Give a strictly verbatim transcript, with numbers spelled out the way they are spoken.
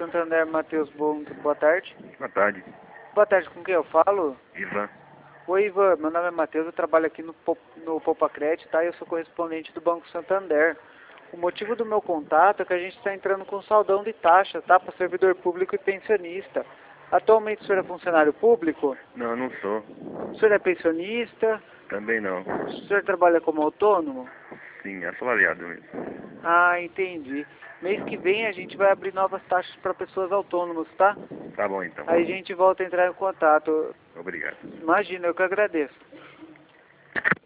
Santander, Matheus, bom, boa tarde. Boa tarde. Boa tarde, com quem eu falo? Ivan. Oi, Ivan, meu nome é Matheus, eu trabalho aqui no, Pop- no Popacred, tá? Eu sou correspondente do Banco Santander. O motivo do meu contato é que a gente está entrando com saldão de taxa, tá? Para servidor público e pensionista. Atualmente o senhor é funcionário público? Não, não sou. O senhor é pensionista? Também não. O senhor trabalha como autônomo? Sim, assalariado mesmo. Ah, entendi. Mês que vem a gente vai abrir novas taxas para pessoas autônomas, tá? Tá bom então. Aí a gente volta a entrar em contato. Obrigado. Imagina, eu que agradeço.